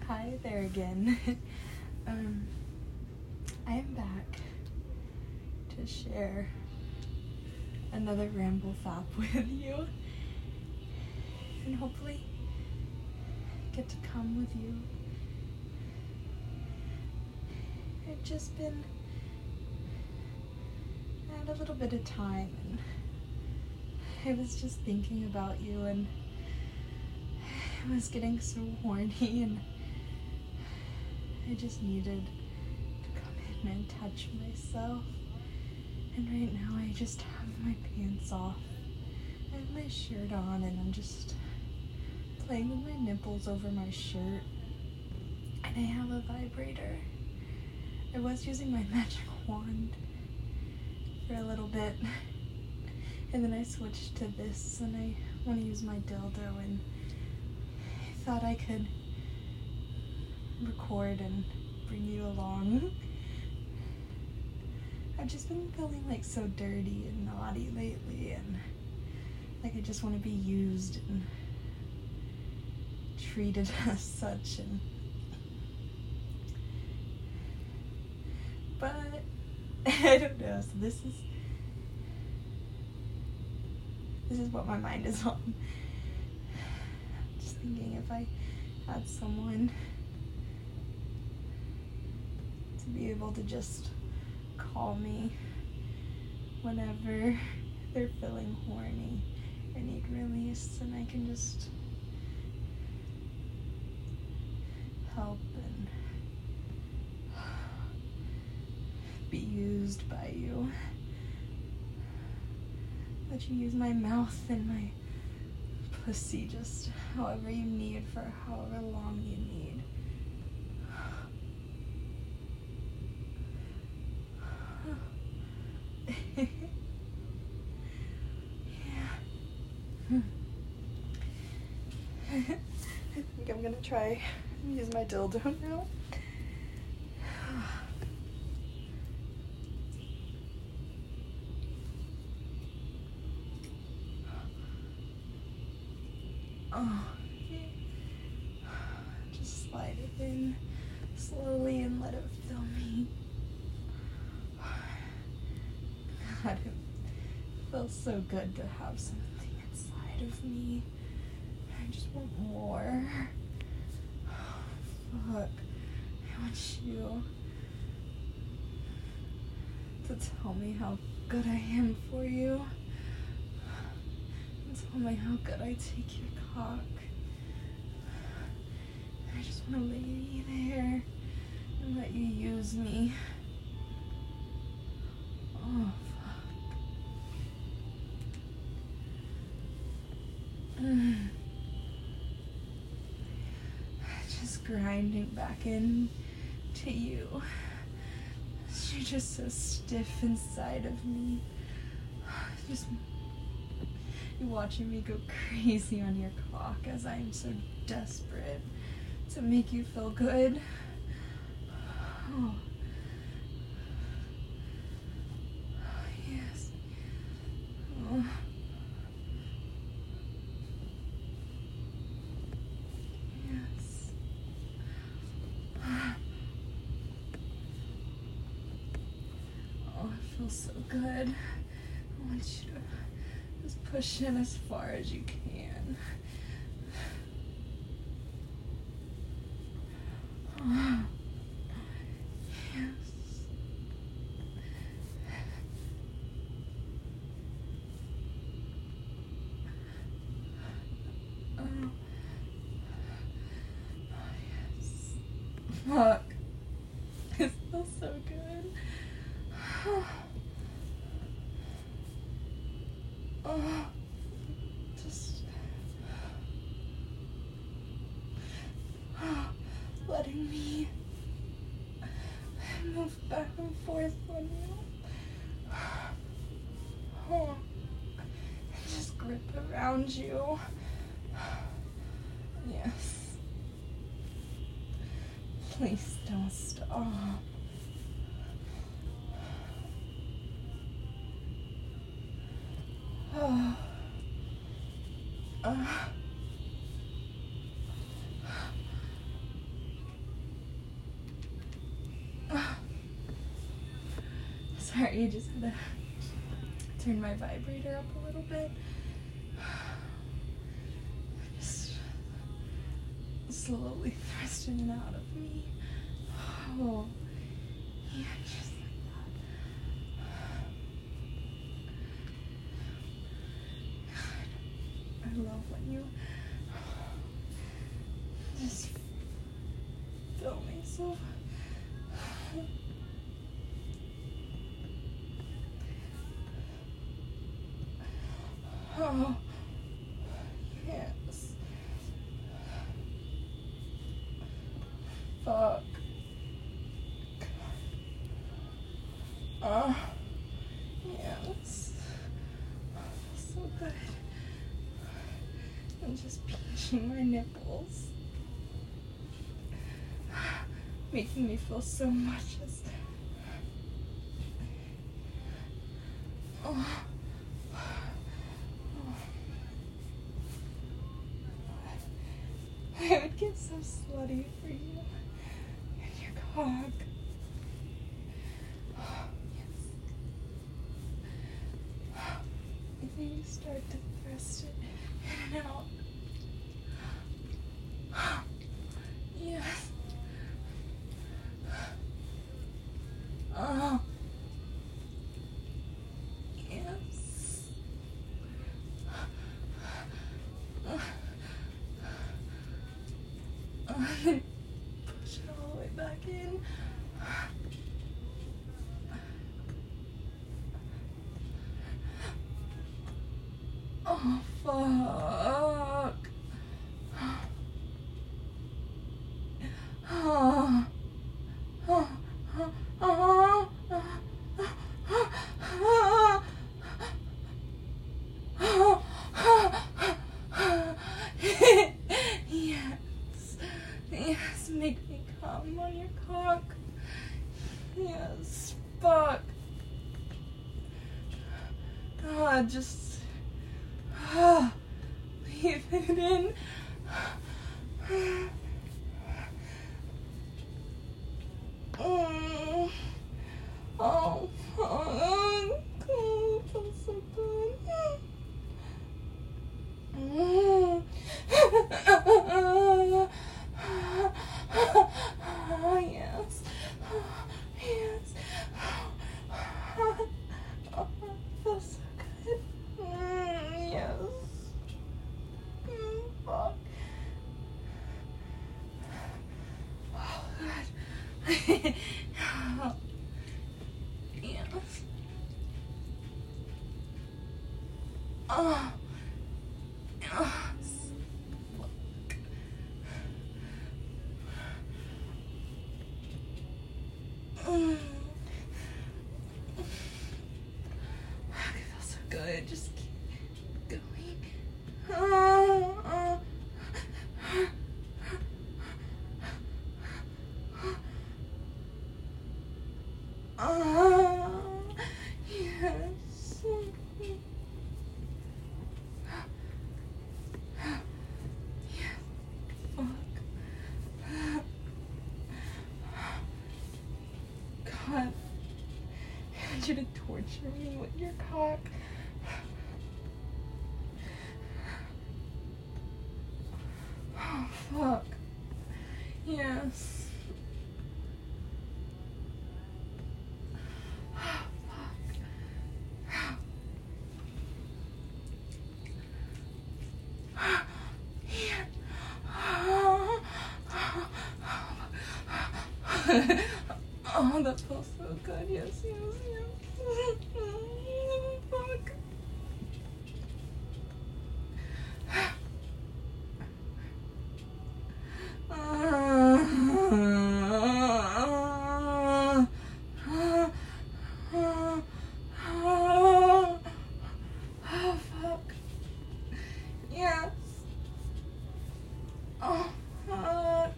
Hi there again. I am back to share another ramble fap with you and hopefully get to come with you. I've just been at a little bit of time and I was just thinking about you and I was getting so horny and I just needed to come in and touch myself. And right now I just have my pants off. I have my shirt on and I'm just playing with my nipples over my shirt. And I have a vibrator. I was using my magic wand for a little bit. And then I switched to this and I want to use my dildo, and I thought I could record and bring you along. I've just been feeling like so dirty and naughty lately, and like I just want to be used and treated as such, and but I don't know, so this is what my mind is on. Just thinking if I had someone to be able to just call me whenever they're feeling horny or need release, and I can just help and be used by you. Let you use my mouth and my pussy just however you need for however long you need. Yeah. I think I'm gonna try and use my dildo now. Oh, just slide it in slowly and let it fill me. God, it feels so good to have something inside of me. I just want more. Fuck. I want you to tell me how good I am for you. Tell me how good I take your cock. I just want to lay there and let you use me. Oh, fuck. Just grinding back in to you. You're just so stiff inside of me. Just you're watching me go crazy on your cock as I am so desperate to make you feel good. Oh. Yes. Oh. Yes. Oh, it feels so good. I want you to just push in as far as you can. Oh. Yes. Oh. Oh, yes. Fuck. It feels so good. Oh, just letting me move back and forth on you. Oh, and just grip around you. Yes. Please don't stop. Oh. Sorry, I just had to turn my vibrator up a little bit. Just slowly thrusting it out of me. Oh, yeah, just like that. I love when you just feel me so. Oh, yes. Fuck. Oh, yes. So good. I'm just pinching my nipples. Making me feel so much as... Oh. I would get so slutty for you and your cock. Yes. And then you start to thrust it in and out. Yes. Oh. Yes. Then push it all the way back in. Oh, fuck. Oh. Oh. Oh. Yes. Yes, make me come on your cock. Yes, fuck. God, just leave it in. Oh, fuck. Oh, it feels so good. Oh, yes. Yes. Oh, it feels so good. Yes. Fuck. Oh, God. Yes. Oh. Yes. It feels so good. Just keep going. Yes. Fuck. God. I want you to torture me with your cock. Oh, fuck. Yes. Oh, fuck. Yeah. Oh, that feels so good. Yes, yes, yes. Fuck. Oh, fuck. Yes. Oh, fuck.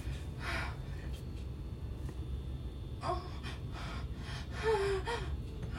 Oh.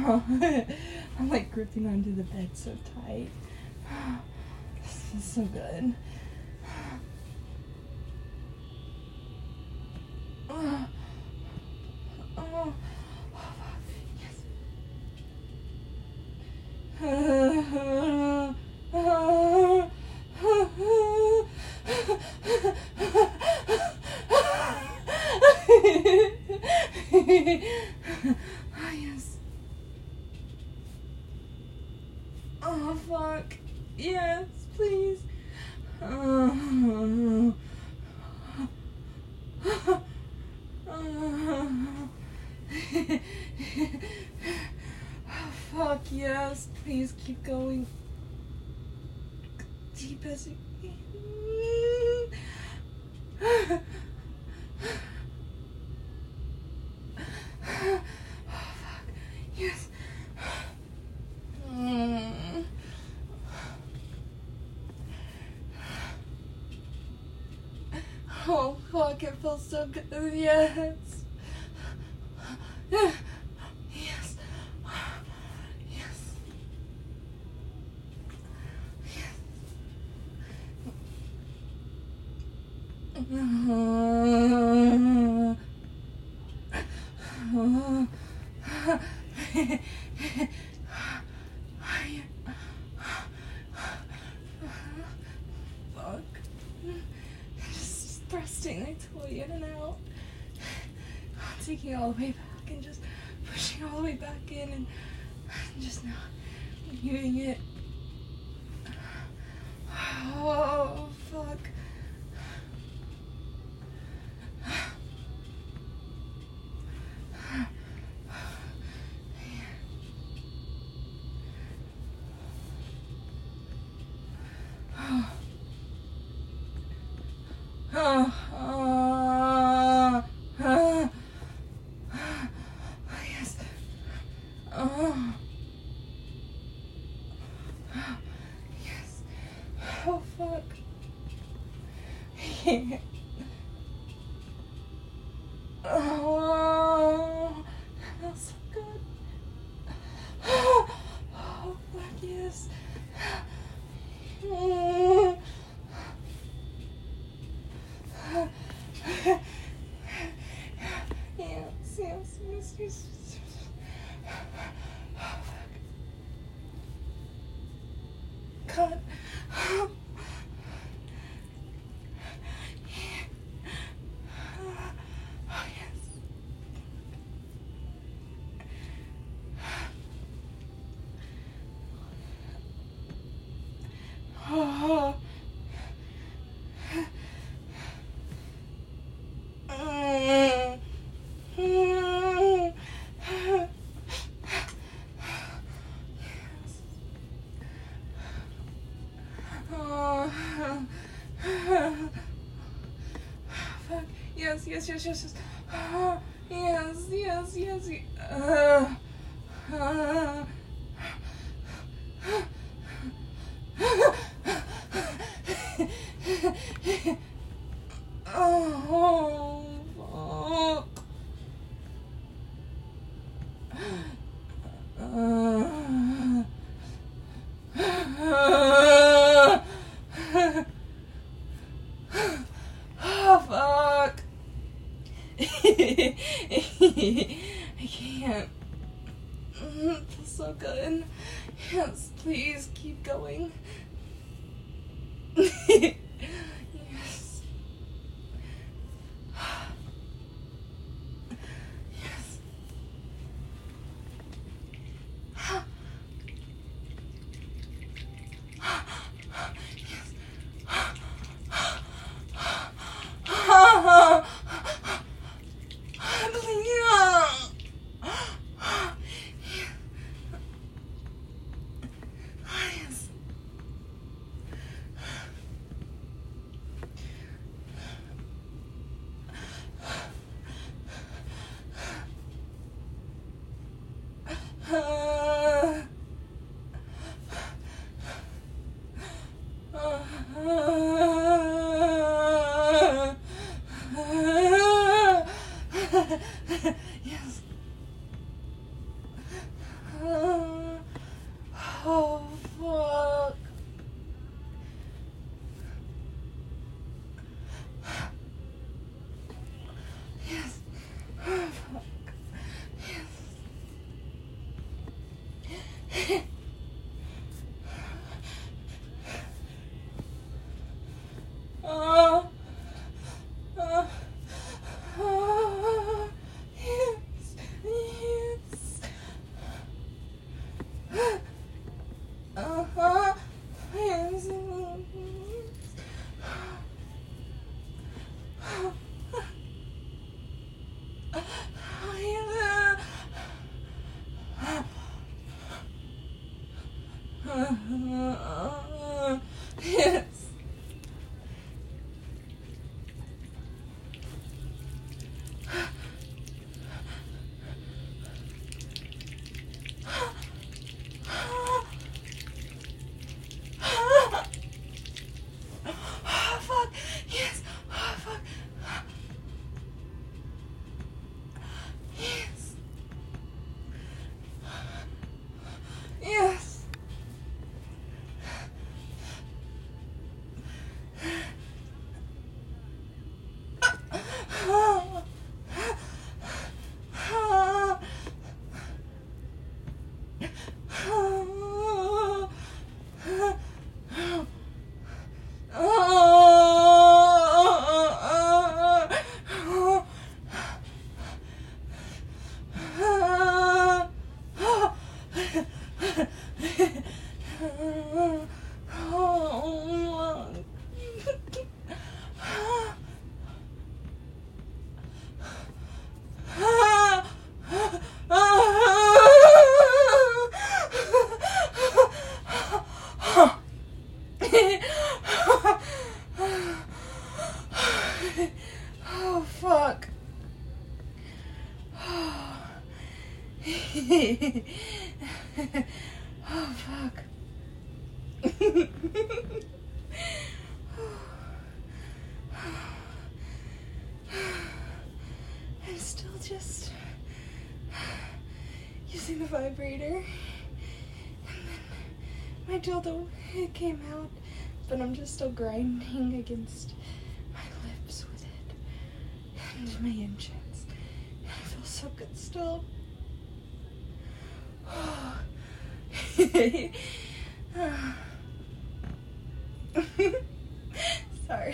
I'm like gripping onto the bed so tight. This feels so good. Oh, yes. Yes. Oh, fuck. Yes, please. Oh, fuck, yes. Please keep going. Deep as you can. Oh, fuck. Yes. Oh, fuck, it feels so good. Yes. Yes. Yes. Fuck. Just thrusting my toy in and out. Taking it all the way back and just pushing all the way back in and just now viewing it. Oh, fuck. Yes. Oh. Yes. Oh, fuck. Yeah. Oh, that feels so good. Oh, fuck, yes. Yes. Cut. Oh, yes. Oh. Fuck. Yes. Yes. Oh, fuck. Oh, fuck. I can't. It feels so good. Yes, please keep going. Yes. Yes. Yes. Oh, fuck. I'm still just using the vibrator. And then my dildo, it came out, but I'm just still grinding against my lips with it and my engines. And I feel so good still. Sorry.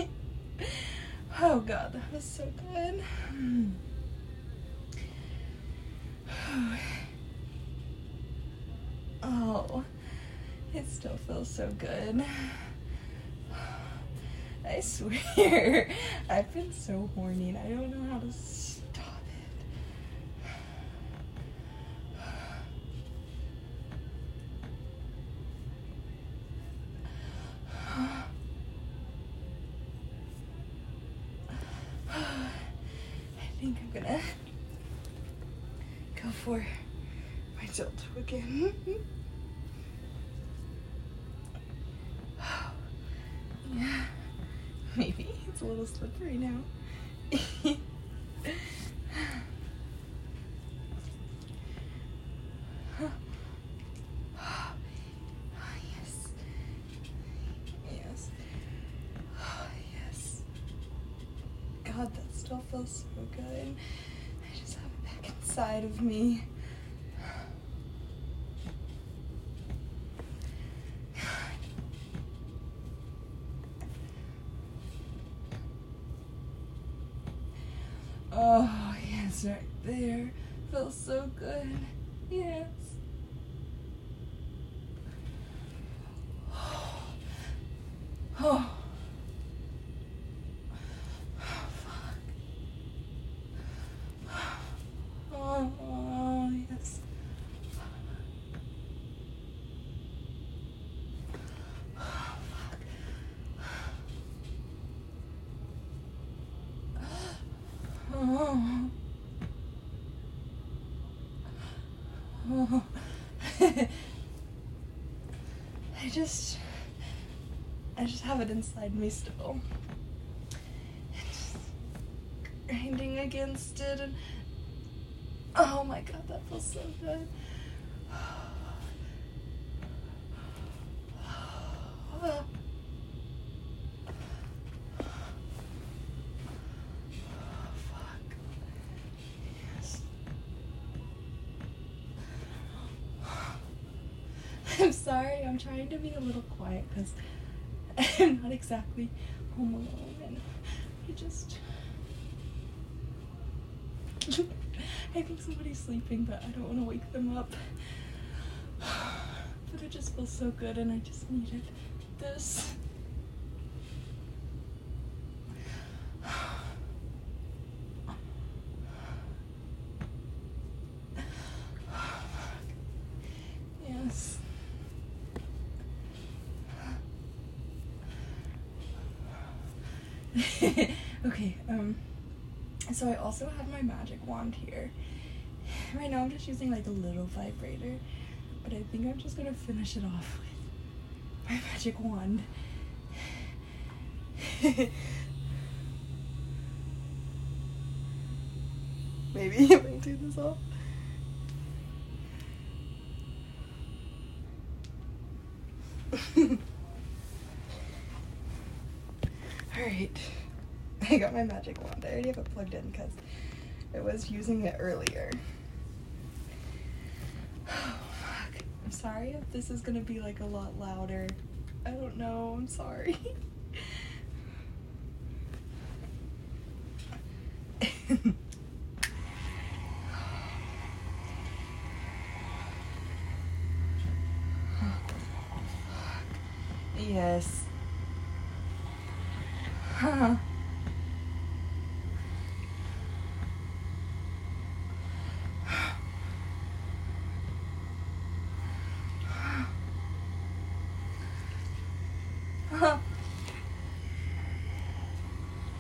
Oh god, that was so good. Oh, it still feels so good. I swear, I've been so horny and I don't know how to stop it. I think I'm gonna go for my dildo again. Yeah, maybe it's a little slippery now. Yes. Yes. Yes. God, that still feels so good. I just have it back inside of me. Oh, yes, right there. Feels so good. Yes. Oh. Oh, yes. Oh. Oh. I just have it inside me still. It's grinding against it and oh my god, that feels so good. I'm sorry, I'm trying to be a little quiet because I'm not exactly home alone and I just I think somebody's sleeping but I don't want to wake them up. But it just feels so good and I just needed this. Yes. Okay, so I also have my magic wand here. Right now I'm just using like a little vibrator, but I think I'm just gonna finish it off with my magic wand. Maybe if I do this off. Alright, I got my magic wand. I already have it plugged in because I was using it earlier. Oh, fuck. I'm sorry if this is gonna be like a lot louder. I don't know, I'm sorry. Yes. Huh.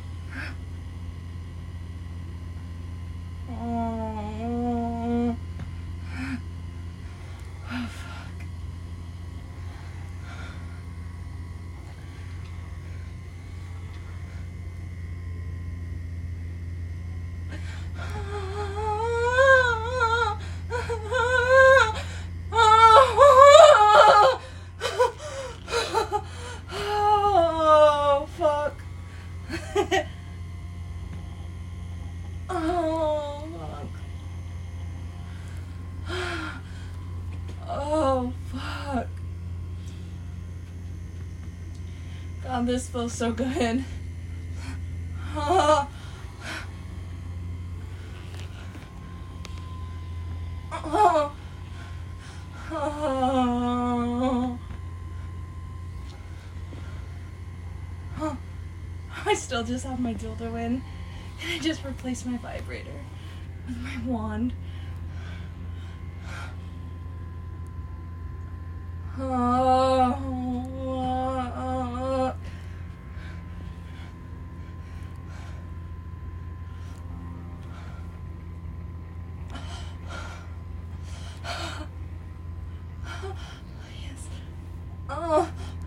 Oh. Oh, this feels so good. Oh. Oh. Oh. Oh. I still just have my dildo in, and I just replaced my vibrator with my wand. Oh. Yes. Oh.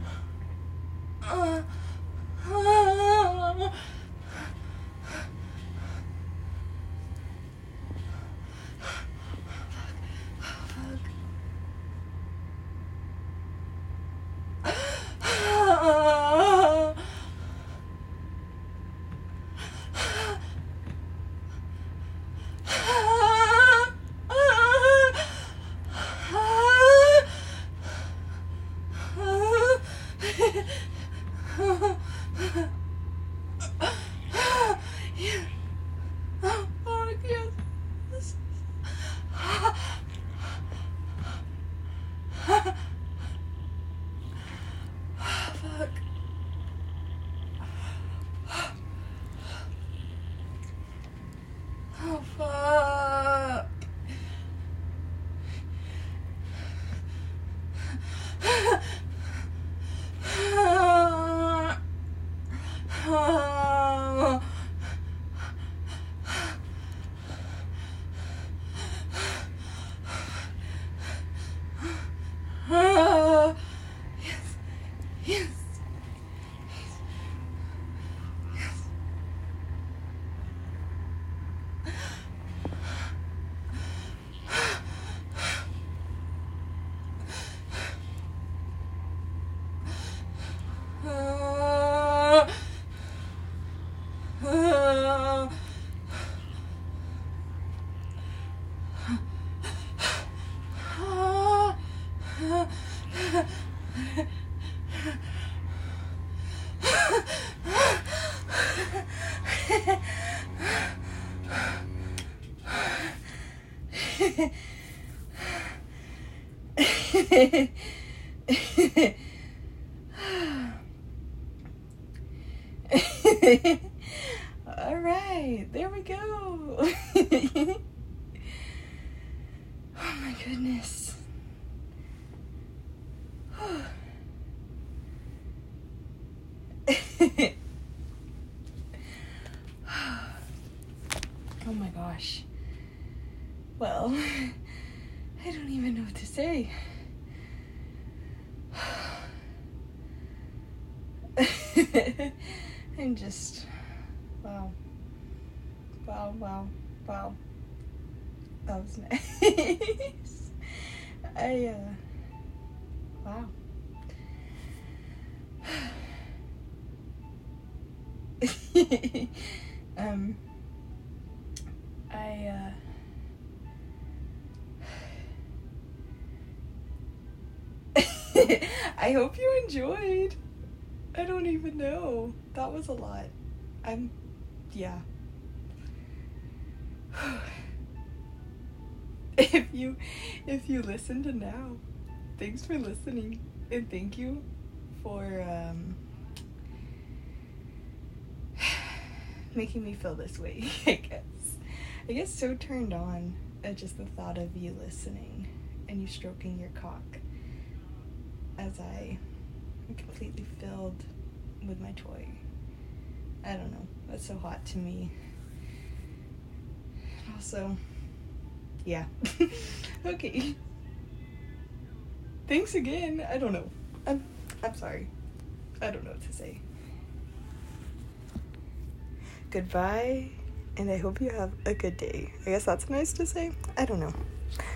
All right, there we go. Oh my goodness. Oh my gosh. Well, I don't even know what to say. I'm just, wow. That was nice. Wow. I hope you enjoyed. I don't even know. That was a lot. Yeah. If you listened to now, thanks for listening, and thank you for making me feel this way. I guess so turned on at just the thought of you listening and you stroking your cock as I am completely filled with my toy. I don't know, that's so hot to me. Also, yeah. Okay. Thanks again. I don't know. I'm sorry. I don't know what to say. Goodbye, and I hope you have a good day. I guess that's nice to say. I don't know.